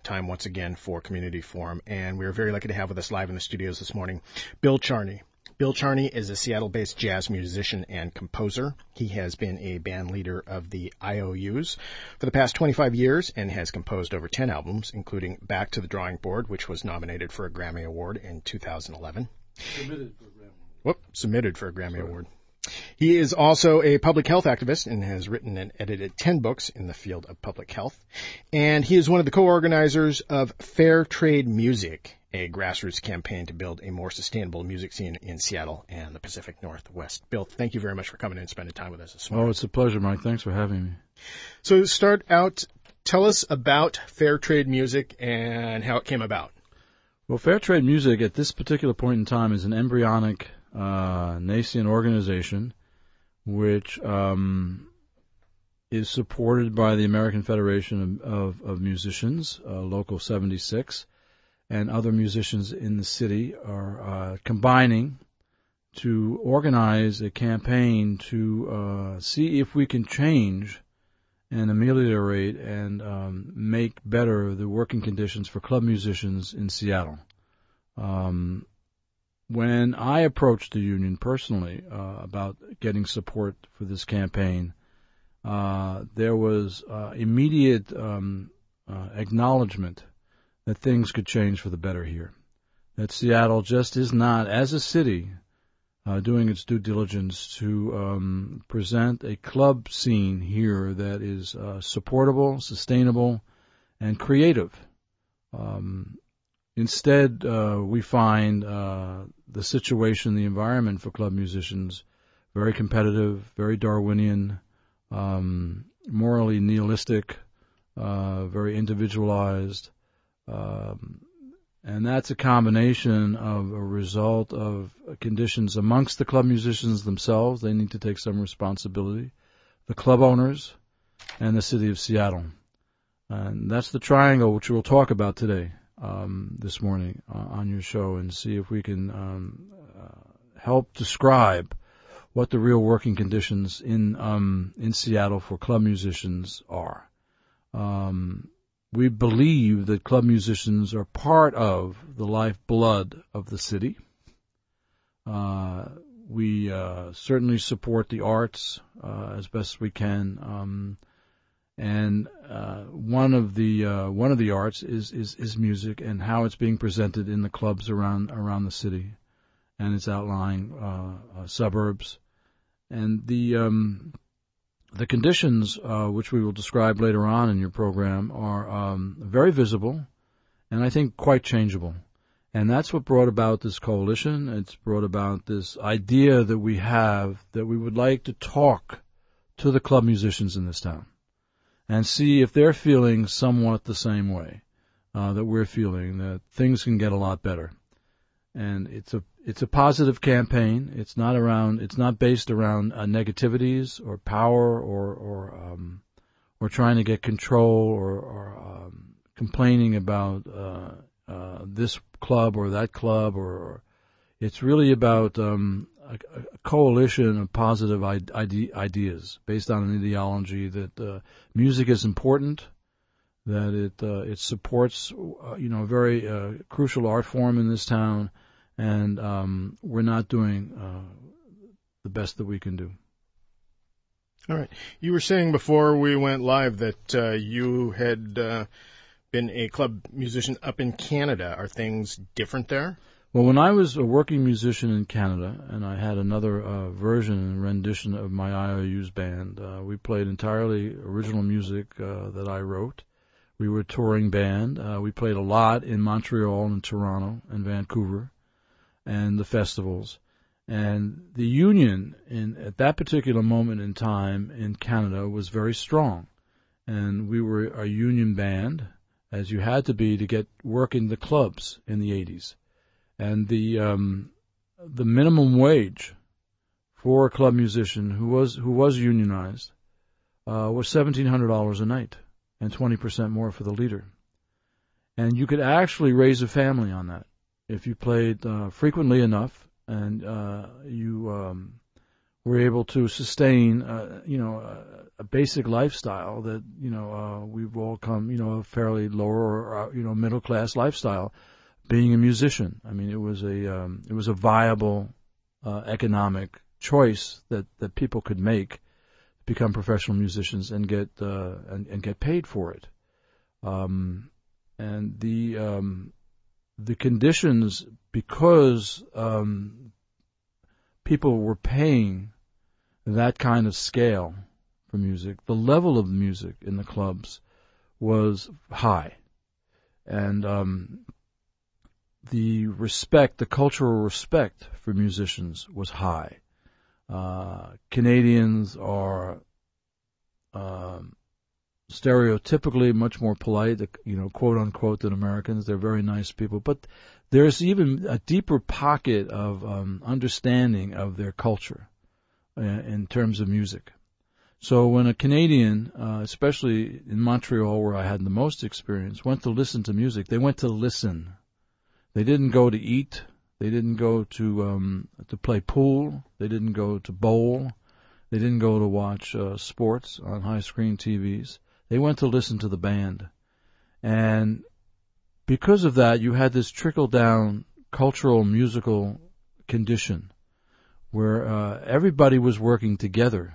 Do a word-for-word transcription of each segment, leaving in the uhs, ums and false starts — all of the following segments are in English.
time once again for Community Forum, and we're very lucky to have with us live in the studios this morning Bill Charney. Bill Charney is a Seattle-based jazz musician and composer. He has been a band leader of the I O Us for the past twenty-five years and has composed over ten albums, including Back to the Drawing Board, which was nominated for a Grammy Award in two thousand eleven. Submitted for a Grammy. Whoop, submitted for a Grammy Sorry. Award. He is also a public health activist and has written and edited ten books in the field of public health. And he is one of the co-organizers of Fair Trade Music, a grassroots campaign to build a more sustainable music scene in Seattle and the Pacific Northwest. Bill, thank you very much for coming in and spending time with us this morning. Oh, it's a pleasure, Mike. Thanks for having me. So to start out, tell us about Fair Trade Music and how it came about. Well, Fair Trade Music at this particular point in time is an embryonic, uh, nascent organization which um, is supported by the American Federation of, of, of Musicians, uh, Local seventy-six, and other musicians in the city are uh, combining to organize a campaign to uh, see if we can change and ameliorate and um, make better the working conditions for club musicians in Seattle. Um, when I approached the union personally uh, about getting support for this campaign, uh, there was uh, immediate um, uh, acknowledgement that things could change for the better here. That Seattle just is not, as a city, uh, doing its due diligence to um, present a club scene here that is uh, supportable, sustainable, and creative. Um, instead, uh, we find uh, the situation, the environment for club musicians very competitive, very Darwinian, um, morally nihilistic, uh, very individualized. Um, and that's a combination of a result of conditions amongst the club musicians themselves. They need to take some responsibility. The club owners and the city of Seattle. And that's the triangle which we'll talk about today, um, this morning uh, on your show, and see if we can um, uh, help describe what the real working conditions in um, in Seattle for club musicians are. Um, We believe that club musicians are part of the lifeblood of the city. Uh, we uh, certainly support the arts uh, as best we can, um, and uh, one of the uh, one of the arts is, is is music and how it's being presented in the clubs around around the city and its outlying uh, uh, suburbs, and the. Um, The conditions, uh, which we will describe later on in your program, are um, very visible and I think quite changeable. And that's what brought about this coalition. It's brought about this idea that we have that we would like to talk to the club musicians in this town and see if they're feeling somewhat the same way uh, that we're feeling, that things can get a lot better. And it's a it's a positive campaign. It's not around. It's not based around uh, negativities or power or or um, or trying to get control or, or um, complaining about uh, uh, this club or that club. Or, or it's really about um, a, a coalition of positive ide- ideas based on an ideology that uh, music is important, that it uh, it supports uh, you know a very uh, crucial art form in this town. And um, we're not doing uh, the best that we can do. All right. You were saying before we went live that uh, you had uh, been a club musician up in Canada. Are things different there? Well, when I was a working musician in Canada, and I had another uh, version and rendition of my I O U's band, uh, we played entirely original music uh, that I wrote. We were a touring band. Uh, we played a lot in Montreal and Toronto and Vancouver and the festivals. And the union in at that particular moment in time in Canada was very strong. And we were a union band, as you had to be to get work in the clubs in the eighties. And the um, the minimum wage for a club musician who was who was unionized uh, was seventeen hundred dollars a night, and twenty percent more for the leader. And you could actually raise a family on that if you played uh, frequently enough, and uh, you um, were able to sustain, uh, you know, a, a basic lifestyle that, you know, uh, we've all come, you know, a fairly lower or, uh, you know, middle class lifestyle, being a musician. I mean, it was a, um, it was a viable, uh, economic choice that, that people could make, become professional musicians and get, uh, and, and get paid for it. Um, and the, um, the conditions, because, um, people were paying that kind of scale for music, the level of music in the clubs was high. And um, the respect, the cultural respect for musicians was high. Uh, Canadians are um, stereotypically much more polite, you know, quote unquote, than Americans. They're very nice people. But there's even a deeper pocket of um, understanding of their culture uh, in terms of music. So when a Canadian, uh, especially in Montreal where I had the most experience, went to listen to music, they went to listen. They didn't go to eat. They didn't go to um, to play pool. They didn't go to bowl. They didn't go to watch uh, sports on high-screen T Vs. They went to listen to the band. And because of that, you had this trickle-down cultural, musical condition where uh, everybody was working together.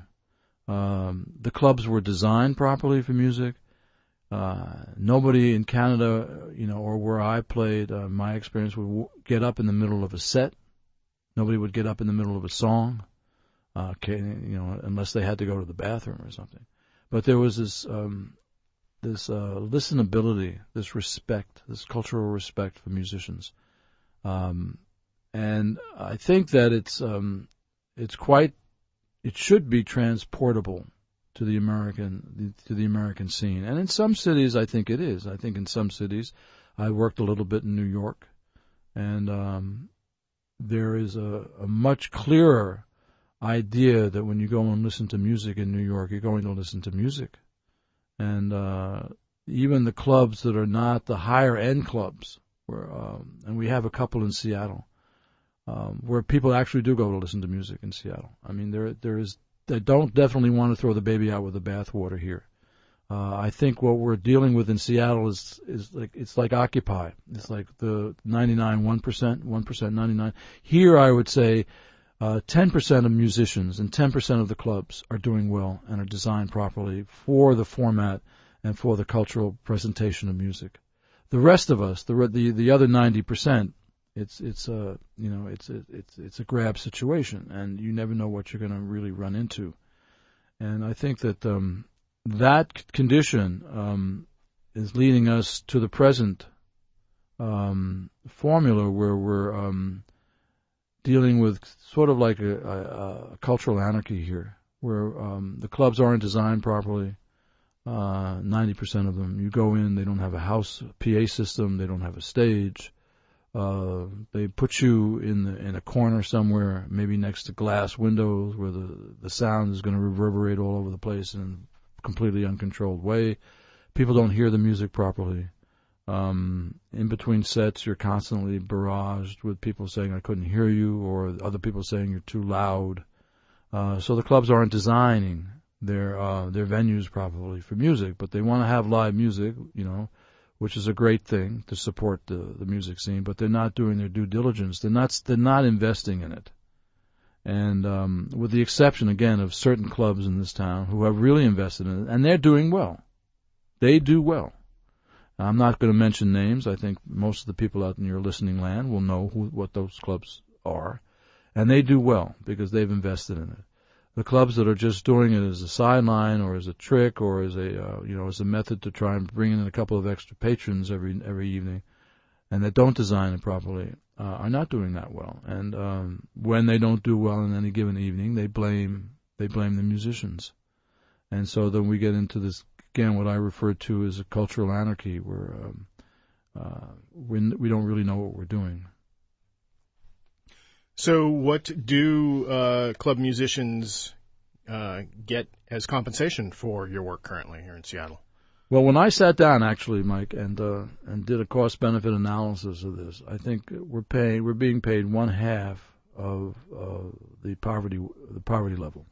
Um, the clubs were designed properly for music. Uh, nobody in Canada, you know, or where I played, uh, my experience would w- get up in the middle of a set. Nobody would get up in the middle of a song, uh, can, you know, unless they had to go to the bathroom or something. But there was this, um, this uh, listenability, this respect, this cultural respect for musicians, um, and I think that it's um, it's quite, it should be transportable to the American to the American scene, and in some cities I think it is. I think in some cities, I worked a little bit in New York, and um, there is a, a much clearer idea that when you go and listen to music in New York, you're going to listen to music. And uh, even the clubs that are not the higher end clubs, where um, and we have a couple in Seattle, um, where people actually do go to listen to music in Seattle. I mean, there there is they don't definitely want to throw the baby out with the bathwater here. Uh, I think what we're dealing with in Seattle is is like it's like Occupy. It's like the ninety-nine one percent, one percent ninety-nine. Here, I would say. Uh, ten percent of musicians and ten percent of the clubs are doing well and are designed properly for the format and for the cultural presentation of music. The rest of us, the the, the other ninety percent, it's it's a you know it's a, it's it's a grab situation, and you never know what you're going to really run into. And I think that um, that condition um, is leading us to the present um, formula where we're um, dealing with sort of like a, a, a cultural anarchy here, where um, the clubs aren't designed properly. Uh, ninety percent of them, you go in, they don't have a house P A system, they don't have a stage. Uh, they put you in the, in a corner somewhere, maybe next to glass windows, where the the sound is going to reverberate all over the place in a completely uncontrolled way. People don't hear the music properly. Um, in between sets, you're constantly barraged with people saying, I couldn't hear you, or other people saying you're too loud. Uh, so the clubs aren't designing their, uh, their venues properly for music, but they want to have live music, you know, which is a great thing to support the, the music scene, but they're not doing their due diligence. They're not, they're not investing in it. And, um, with the exception, again, of certain clubs in this town who have really invested in it, and they're doing well. They do well. I'm not going to mention names. I think most of the people out in your listening land will know who, what those clubs are. And they do well because they've invested in it. The clubs that are just doing it as a sideline or as a trick or as a, uh, you know, as a method to try and bring in a couple of extra patrons every, every evening and that don't design it properly, uh, are not doing that well. And, um, when they don't do well in any given evening, they blame, they blame the musicians. And so then we get into this, again, what I refer to as a cultural anarchy, where um, uh, we, we don't really know what we're doing. So what do uh, club musicians uh, get as compensation for your work currently here in Seattle? Well, when I sat down, actually, Mike, and uh, and did a cost-benefit analysis of this, I think we're paying we're being paid one half of uh, the poverty the poverty level.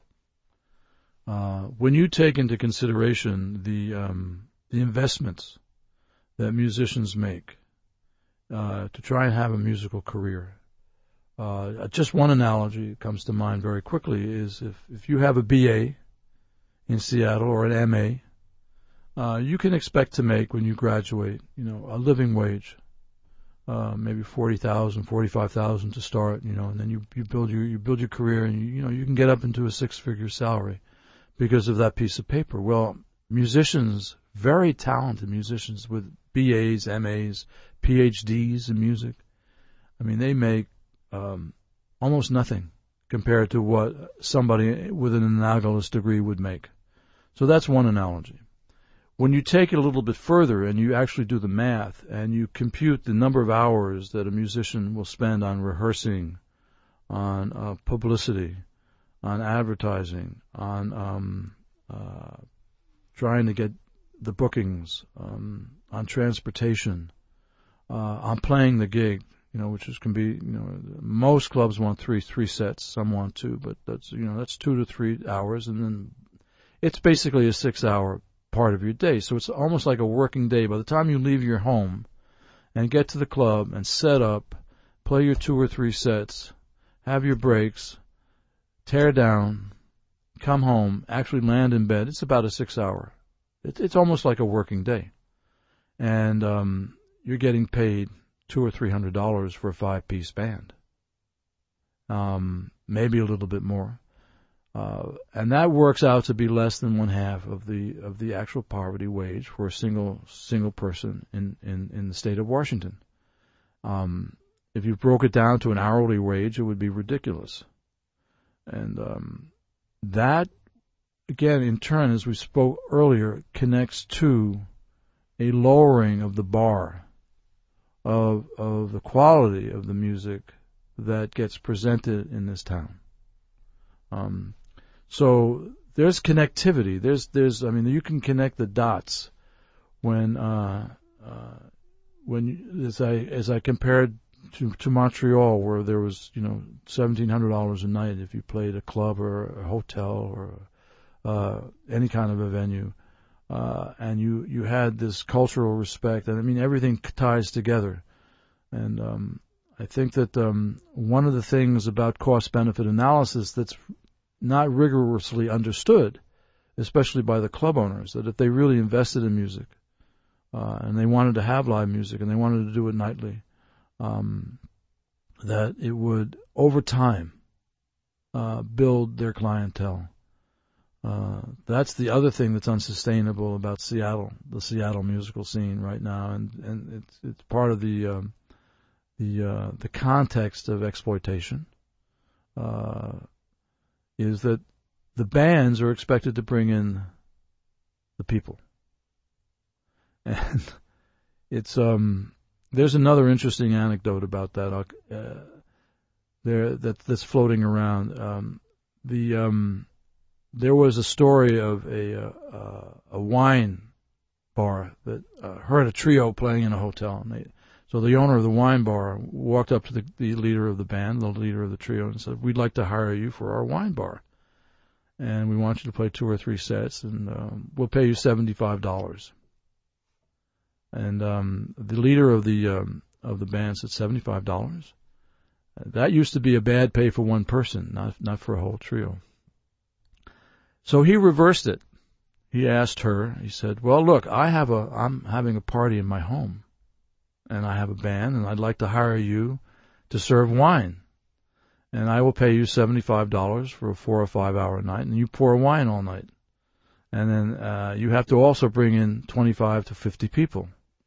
Uh, when you take into consideration the um, the investments that musicians make uh, to try and have a musical career, uh, just one analogy that comes to mind very quickly is if, if you have a B A in Seattle or an M A, uh, you can expect to make when you graduate, you know, a living wage. Uh, maybe forty thousand, forty-five thousand to start, you know, and then you, you build your you build your career, and you, you know you can get up into a six-figure salary because of that piece of paper. Well, musicians, very talented musicians with B As, M As, P H Ds in music, I mean, they make um, almost nothing compared to what somebody with an analogous degree would make. So that's one analogy. When you take it a little bit further and you actually do the math and you compute the number of hours that a musician will spend on rehearsing, on uh, publicity, on advertising, on um, uh, trying to get the bookings, um, on transportation, uh, on playing the gig, you know, which is can be, you know, most clubs want three three sets, some want two, but that's you know that's two to three hours, and then it's basically a six-hour part of your day. So it's almost like a working day. By the time you leave your home and get to the club and set up, play your two or three sets, have your breaks, tear down, come home, actually land in bed, it's about a six-hour. It, it's almost like a working day. And um, you're getting paid two or three hundred dollars for a five-piece band, um, maybe a little bit more. Uh, and that works out to be less than one half of the of the actual poverty wage for a single single person in, in, in the state of Washington. Um, if you broke it down to an hourly wage, it would be ridiculous. And um, that, again, in turn, as we spoke earlier, connects to a lowering of the bar of of the quality of the music that gets presented in this town. Um, So there's connectivity. There's, there's. I mean, you can connect the dots when, uh, uh, when as I as I compared to to Montreal, where there was, you know, seventeen hundred dollars a night if you played a club or a hotel or uh, any kind of a venue, uh, and you you had this cultural respect, and I mean everything ties together, and um, I think that um, one of the things about cost-benefit analysis that's not rigorously understood, especially by the club owners, that if they really invested in music uh, and they wanted to have live music and they wanted to do it nightly, um, that it would, over time, uh, build their clientele. Uh, that's the other thing that's unsustainable about Seattle, the Seattle musical scene right now, and, and it's it's part of the um, the uh, the context of exploitation. Uh, is that the bands are expected to bring in the people. And it's um there's another interesting anecdote about that uh, there that that's floating around. Um, the um there was a story of a uh, a wine bar that uh, heard a trio playing in a hotel, and they so the owner of the wine bar walked up to the, the leader of the band, the leader of the trio, and said, "We'd like to hire you for our wine bar, and we want you to play two or three sets, and um, we'll pay you seventy-five dollars." And um, the leader of the um, of the band said, seventy-five dollars? That used to be a bad pay for one person, not not for a whole trio. So he reversed it. He asked her. He said, "Well, look, I have a I'm having a party in my home, and I have a band, and I'd like to hire you to serve wine. And I will pay you seventy-five dollars for a four or five hour night, and you pour wine all night. And then uh, you have to also bring in twenty-five to fifty people."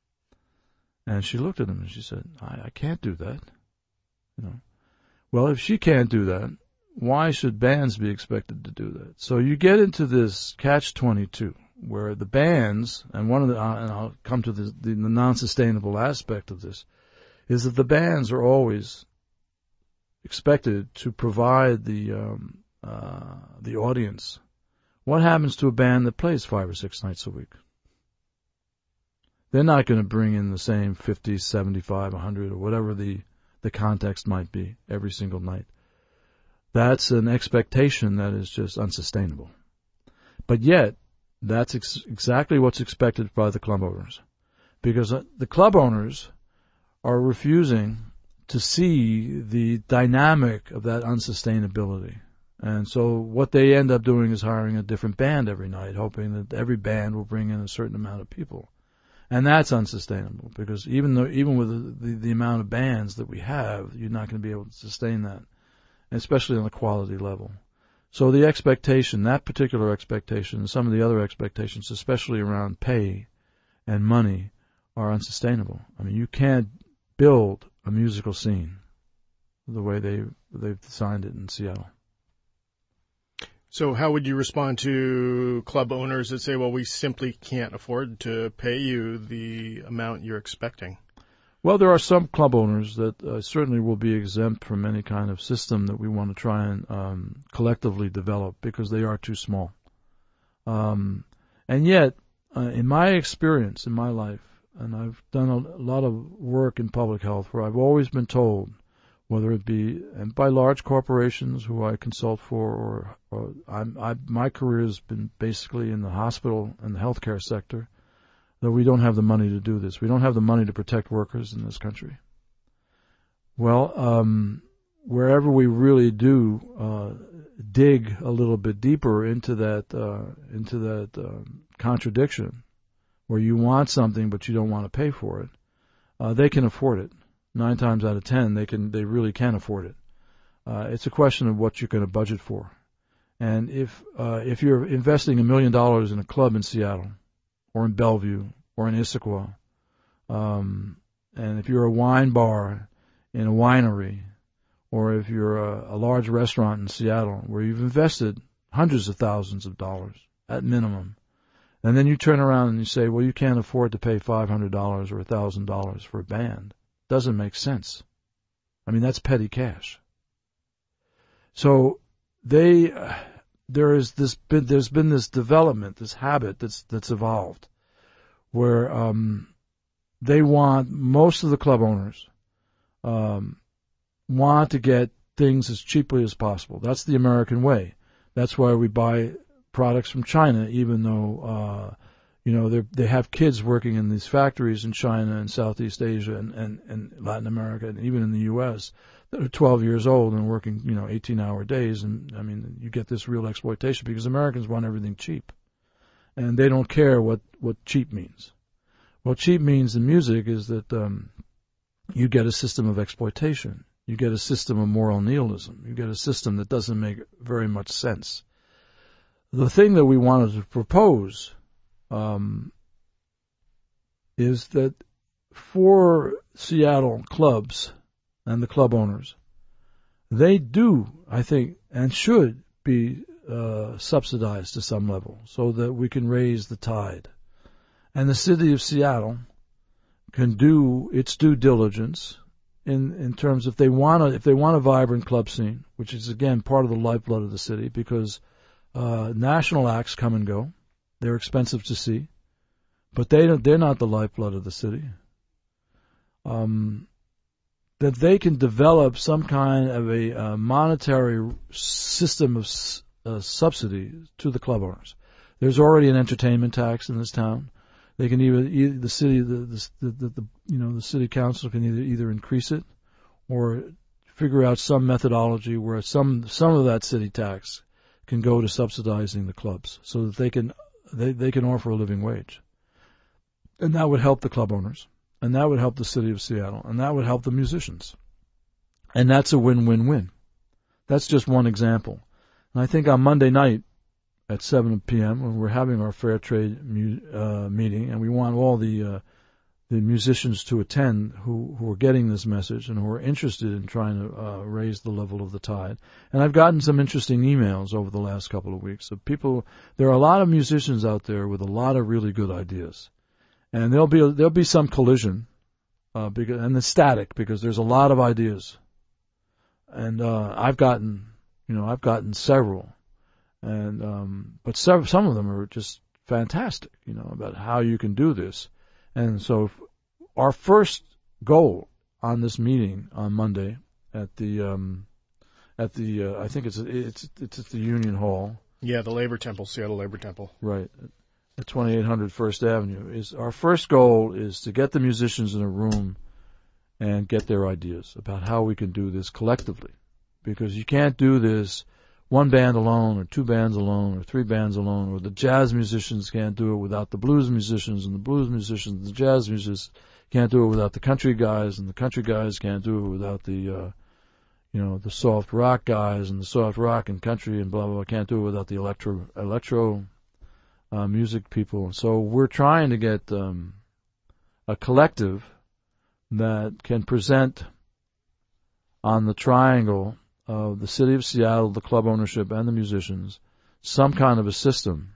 And she looked at him and she said, I, I can't do that. You know, well, if she can't do that, why should bands be expected to do that? So you get into this catch twenty-two, where the bands, and one of the, uh, and I'll come to the, the, the non-sustainable aspect of this, is that the bands are always expected to provide the um, uh, the audience. What happens to a band that plays five or six nights a week? They're not going to bring in the same fifty, seventy-five, one hundred, or whatever the, the context might be every single night. That's an expectation that is just unsustainable. But yet, that's ex- exactly what's expected by the club owners. Because uh, the club owners are refusing to see the dynamic of that unsustainability. And so what they end up doing is hiring a different band every night, hoping that every band will bring in a certain amount of people. And that's unsustainable, because even though, even with the, the, the amount of bands that we have, you're not going to be able to sustain that, especially on a quality level. So the expectation, that particular expectation, and some of the other expectations, especially around pay and money, are unsustainable. I mean, you can't build a musical scene the way they, they've designed it in Seattle. So how would you respond to club owners that say, well, we simply can't afford to pay you the amount you're expecting? Well, there are some club owners that uh, certainly will be exempt from any kind of system that we want to try and um, collectively develop, because they are too small. Um, and yet, uh, in my experience, in my life, and I've done a, a lot of work in public health, where I've always been told, whether it be and by large corporations who I consult for, or, or I'm, I, my career has been basically in the hospital and the healthcare sector, that we don't have the money to do this. We don't have the money to protect workers in this country. Well, um, wherever we really do uh, dig a little bit deeper into that uh, into that uh, contradiction, where you want something but you don't want to pay for it, uh, they can afford it. Nine times out of ten, they can, they really can afford it. Uh, it's a question of what you're going to budget for. And if, uh, if you're investing a million dollars in a club in Seattle, or in Bellevue, or in Issaquah, um, and if you're a wine bar in a winery, or if you're a, a large restaurant in Seattle, where you've invested hundreds of thousands of dollars at minimum, and then you turn around and you say, well, you can't afford to pay five hundred dollars or one thousand dollars for a band. Doesn't make sense. I mean, that's petty cash. So they, uh, there is this been, there's been this development, this habit that's that's evolved, where um, they want, most of the club owners um, want to get things as cheaply as possible. That's the American way. That's why we buy products from China, even though uh, you know, they they have kids working in these factories in China and Southeast Asia and, and, and Latin America and even in the U S that are twelve years old and working, you know, eighteen-hour days. And, I mean, you get this real exploitation because Americans want everything cheap. And they don't care what, what cheap means. What cheap means in music is that um, you get a system of exploitation. You get a system of moral nihilism. You get a system that doesn't make very much sense. The thing that we wanted to propose Um, is that for Seattle clubs and the club owners, they do, I think, and should be uh, subsidized to some level so that we can raise the tide. And the city of Seattle can do its due diligence in, in terms if they want a, if they want a vibrant club scene, which is, again, part of the lifeblood of the city, because uh, national acts come and go. They're expensive to see, but they don't, they're not the lifeblood of the city. Um, that they can develop some kind of a uh, monetary system of uh, subsidy to the club owners. There's already an entertainment tax in this town. They can either, either the city, the, the, the, the you know the city council can either either increase it or figure out some methodology where some some of that city tax can go to subsidizing the clubs so that they can. They they can offer a living wage. And that would help the club owners. And that would help the city of Seattle. And that would help the musicians. And that's a win-win-win. That's just one example. And I think on Monday night at seven p.m. when we're having our fair trade mu- uh, meeting, and we want all the uh, the musicians to attend who, who are getting this message and who are interested in trying to uh, raise the level of the tide. And I've gotten some interesting emails over the last couple of weeks of people. There are a lot of musicians out there with a lot of really good ideas. And there'll be, there'll be some collision, uh, because, and it's static because there's a lot of ideas. And, uh, I've gotten, you know, I've gotten several. And, um, but several, some of them are just fantastic, you know, about how you can do this. And so our first goal on this meeting on Monday at the um, at the uh, I think it's it's it's at the Union Hall. Yeah, the Labor Temple, Seattle Labor Temple. Right, at twenty-eight hundred First Avenue. Is our first goal is to get the musicians in a room and get their ideas about how we can do this collectively, because you can't do this one band alone, or two bands alone, or three bands alone, or the jazz musicians can't do it without the blues musicians, and the blues musicians, and the jazz musicians can't do it without the country guys, and the country guys can't do it without the, uh, you know, the soft rock guys, and the soft rock and country and blah blah blah can't do it without the electro electro uh, music people. So we're trying to get um, a collective that can present on the triangle of the city of Seattle, the club ownership, and the musicians some kind of a system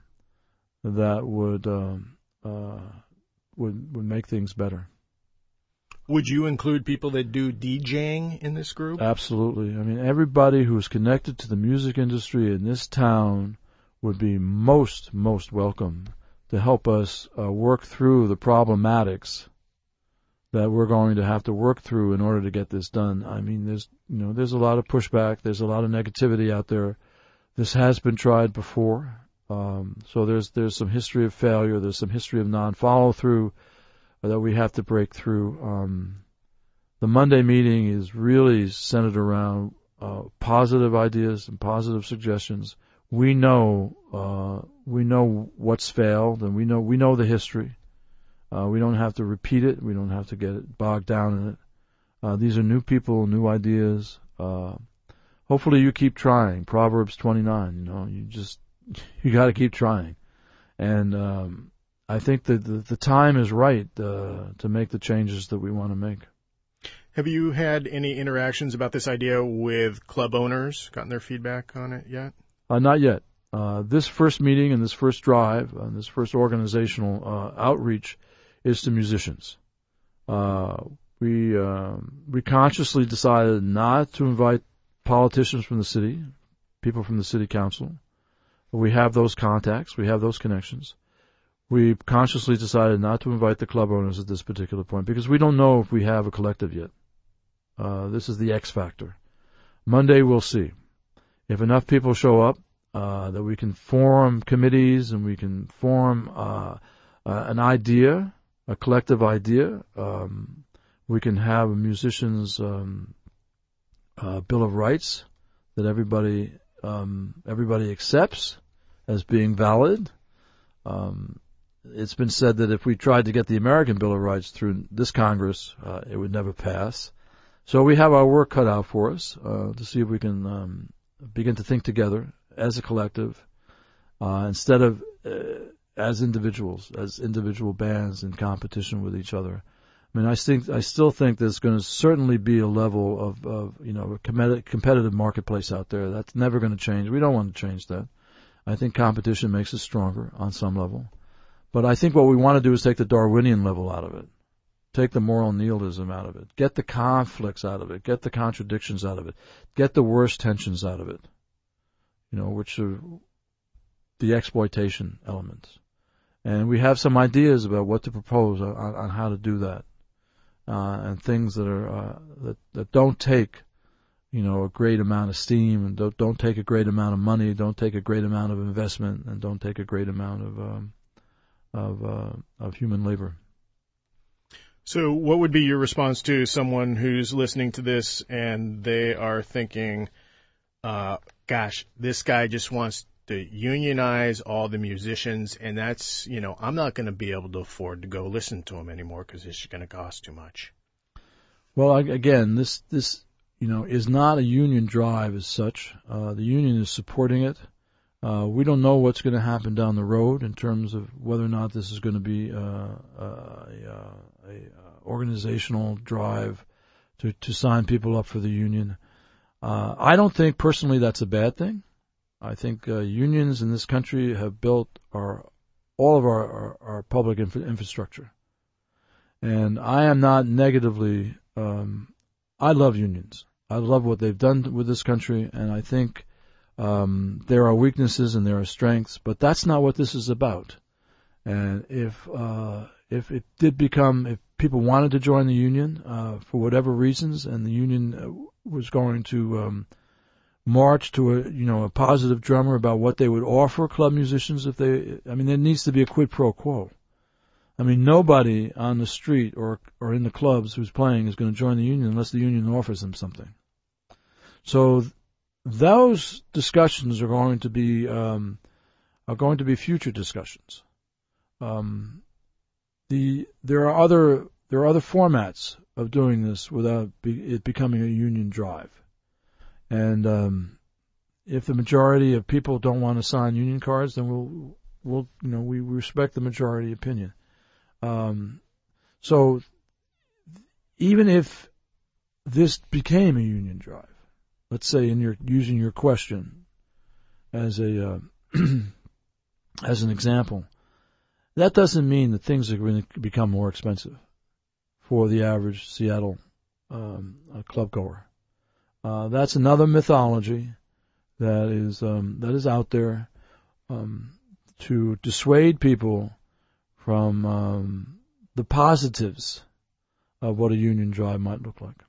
that would um, uh, would would make things better. Would you include people that do DJing in this group? Absolutely. I mean, everybody who's connected to the music industry in this town would be most, most welcome to help us uh, work through the problematics that we're going to have to work through in order to get this done. I mean, there's, you know, there's a lot of pushback. There's a lot of negativity out there. This has been tried before. Um, so there's, there's some history of failure. There's some history of non-follow through that we have to break through. Um, the Monday meeting is really centered around uh, positive ideas and positive suggestions. We know uh, we know what's failed, and we know we know the history. Uh, we don't have to repeat it. We don't have to get it bogged down in it. Uh, these are new people, new ideas. Uh, hopefully, you keep trying. Proverbs twenty-nine. You know, you just you got to keep trying, and um, I think that the, the time is right uh, to make the changes that we want to make. Have you had any interactions about this idea with club owners? Gotten their feedback on it yet? Uh, not yet. Uh, this first meeting and this first drive and this first organizational uh, outreach is to musicians. Uh, we uh, we consciously decided not to invite politicians from the city, people from the city council. We have those contacts. We have those connections. We consciously decided not to invite the club owners at this particular point because we don't know if we have a collective yet. Uh, this is the X factor. Monday we'll see. If enough people show up, uh, that we can form committees and we can form uh, uh, an idea, a collective idea. Um, we can have a musician's um, uh, Bill of Rights that everybody um, everybody accepts as being valid. Um, It's been said that if we tried to get the American Bill of Rights through this Congress, uh, it would never pass. So we have our work cut out for us uh, to see if we can um, begin to think together as a collective uh, instead of uh, as individuals, as individual bands in competition with each other. I mean, I think I still think there's going to certainly be a level of, of you know, a competitive marketplace out there. That's never going to change. We don't want to change that. I think competition makes us stronger on some level. But I think what we want to do is take the Darwinian level out of it. Take the moral nihilism out of it. Get the conflicts out of it. Get the contradictions out of it. Get the worst tensions out of it. You know, which are the exploitation elements. And we have some ideas about what to propose on, on how to do that. Uh, and things that are, uh, that, that don't take, you know, a great amount of steam and don't, don't take a great amount of money, don't take a great amount of investment, and don't take a great amount of, um, of uh, of human labor. So what would be your response to someone who's listening to this and they are thinking, uh, gosh, this guy just wants to unionize all the musicians, and that's, you know, I'm not going to be able to afford to go listen to him anymore because it's going to cost too much? Well, again, this, this you know, is not a union drive as such. Uh, the union is supporting it. Uh, we don't know what's going to happen down the road in terms of whether or not this is going to be uh, a, a, a organizational drive to, to sign people up for the union. Uh, I don't think personally that's a bad thing. I think uh, unions in this country have built our all of our, our, our public infra- infrastructure. And I am not negatively, um, I love unions. I love what they've done with this country, and I think Um, there are weaknesses and there are strengths, but that's not what this is about. And if uh, if it did become, if people wanted to join the union uh, for whatever reasons, and the union was going to um, march to a, you know, a positive drummer about what they would offer club musicians if they, I mean, there needs to be a quid pro quo. I mean, nobody on the street or, or in the clubs who's playing is going to join the union unless the union offers them something. So those discussions are going to be, um, are going to be future discussions. Um, the, there are other, there are other formats of doing this without be, it becoming a union drive. And, um, if the majority of people don't want to sign union cards, then we'll, we'll, you know, we respect the majority opinion. Um, so even if this became a union drive, let's say in your, using your question as a, uh, as an example, that doesn't mean that things are going to become more expensive for the average Seattle, um, club goer. Uh, that's another mythology that is, um, that is out there, um, to dissuade people from, um, the positives of what a union drive might look like.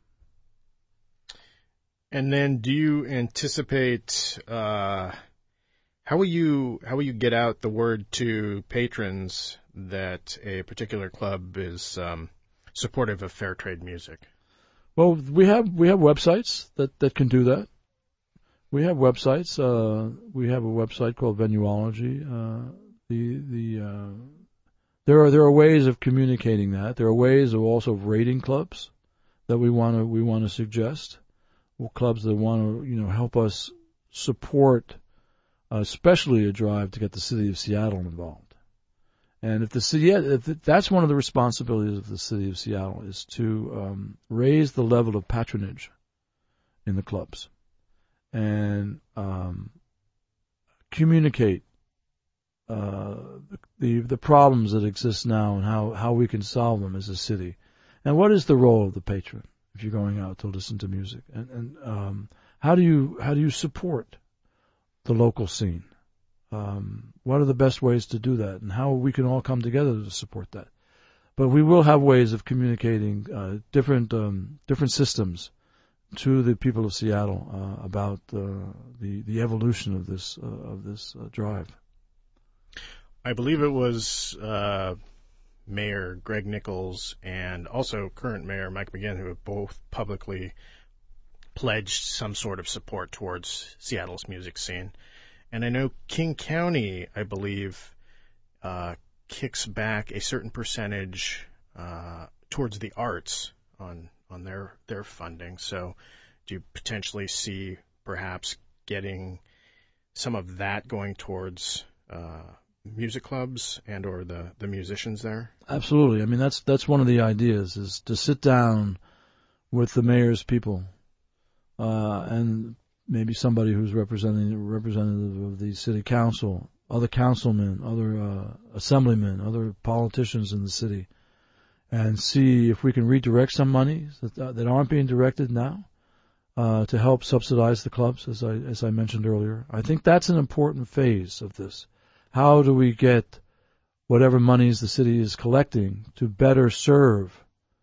And then do you anticipate, uh, how will you, how will you get out the word to patrons that a particular club is, um, supportive of fair trade music? Well, we have, we have websites that, that can do that. We have websites, uh, we have a website called Venuology, uh, the, the, uh, there are, there are ways of communicating that. There are ways of also rating clubs that we want to, we want to suggest. Well, clubs that want to, you know, help us support, uh, especially a drive to get the city of Seattle involved. And if the city, if that's one of the responsibilities of the city of Seattle is to, um, raise the level of patronage in the clubs and, um, communicate, uh, the, the problems that exist now and how, how we can solve them as a city. And what is the role of the patron if you're going out to listen to music? And, and, um, how do you, how do you support the local scene? Um, what are the best ways to do that, and how we can all come together to support that? But we will have ways of communicating uh, different um, different systems to the people of Seattle uh, about uh, the the evolution of this uh, of this uh, drive. I believe it was uh, Mayor Greg Nichols and also current Mayor Mike McGinn who have both publicly pledged some sort of support towards Seattle's music scene. And I know King County, I believe, uh, kicks back a certain percentage uh, towards the arts on on their their funding. So, do you potentially see perhaps getting some of that going towards uh, music clubs and or the the musicians there? Absolutely. I mean, that's that's one of the ideas is to sit down with the mayor's people uh, and. Maybe somebody who's representing representative of the city council, other councilmen, other uh, assemblymen, other politicians in the city, and see if we can redirect some monies that uh, that aren't being directed now uh, to help subsidize the clubs, as I as I mentioned earlier. I think that's an important phase of this. How do we get whatever monies the city is collecting to better serve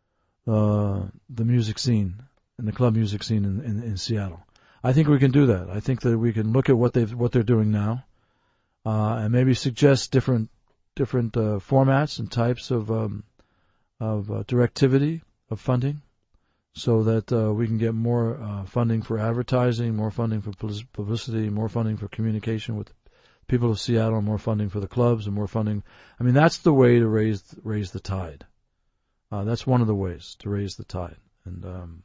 uh, the music scene and the club music scene in, in, in Seattle? I think we can do that. I think that we can look at what they've what they're doing now, uh, and maybe suggest different different uh, formats and types of um, of uh, directivity of funding, so that uh, we can get more uh, funding for advertising, more funding for publicity, more funding for communication with people of Seattle, more funding for the clubs, and more funding. I mean, that's the way to raise raise the tide. Uh, that's one of the ways to raise the tide, and um,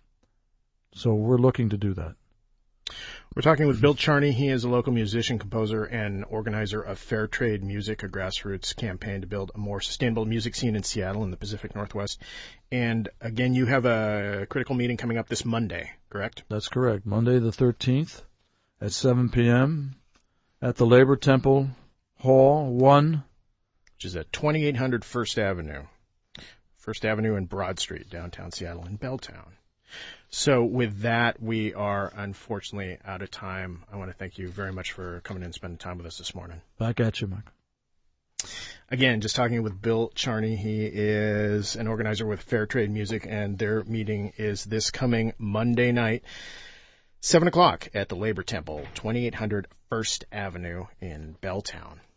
so we're looking to do that. We're talking with Bill Charney. He is a local musician, composer, and organizer of Fair Trade Music, a grassroots campaign to build a more sustainable music scene in Seattle and the Pacific Northwest. And again, you have a critical meeting coming up this Monday, correct? That's correct. Monday the thirteenth at seven p.m. at the Labor Temple Hall one. Which is at twenty-eight hundred First Avenue. First Avenue and Broad Street, downtown Seattle in Belltown. So with that, we are unfortunately out of time. I want to thank you very much for coming in and spending time with us this morning. Back at you, Mike. Again, just talking with Bill Charney. He is an organizer with Fair Trade Music, and their meeting is this coming Monday night, seven o'clock at the Labor Temple, twenty-eight hundred First Avenue in Belltown.